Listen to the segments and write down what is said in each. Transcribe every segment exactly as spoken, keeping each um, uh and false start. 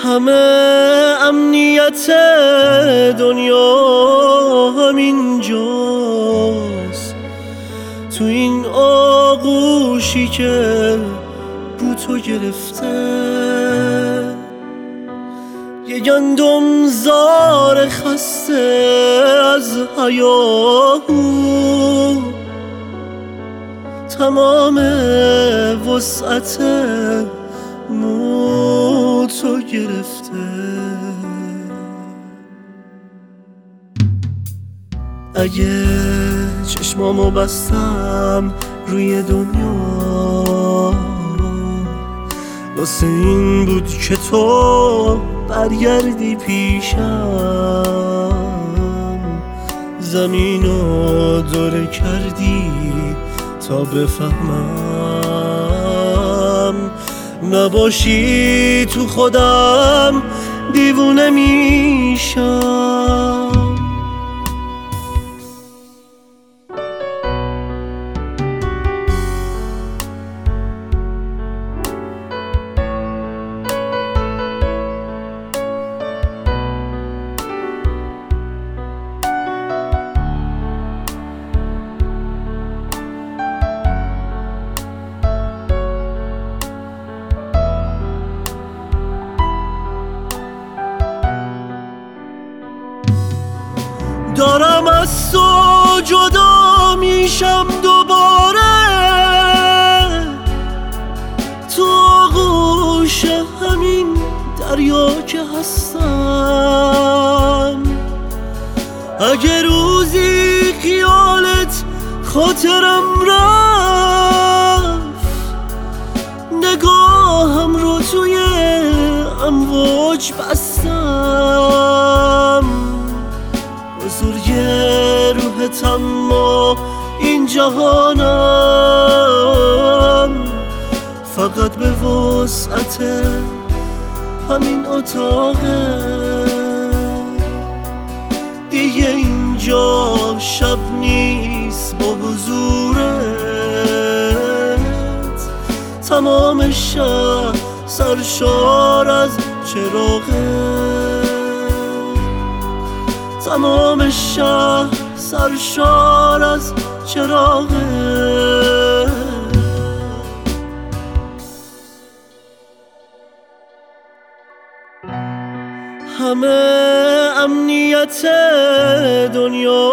همه امنیت دنیا همینجاست، تو این آغوشی که بو تو گرفته. یه گندم زار خسته از هیاهو تمام وسعت مو تو گرفته. اگه چشمامو بستم روی دنیا، واسه این بود که تو برگردی پیشم، زمینو دوره کردی تا بفهمم نباشی تو خودم دیوونه میشم. دارم از تو جدا میشم دوباره، تو آغوش همین دریا که هستم. اگه روزی خیالت خاطرم رفت، نگاهم رو توی امواج بستم. بزرگ روحت اما این جهانم، فقط به وسعت همین اتاقه. دیگه اینجا شب نیست با حضورت، تمام شب سرشار از چراغه. تمام شهر سرشار از چراغه. همه امنیت دنیا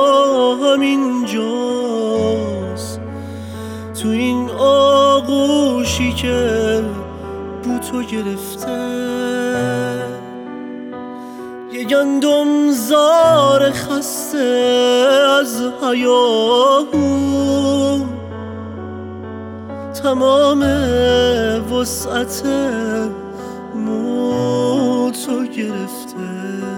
همینجاست، تو این آغوشی که بو تو گرفته. یه گندم زار خسته از هیاهو تمام وسعت مو تو گرفته.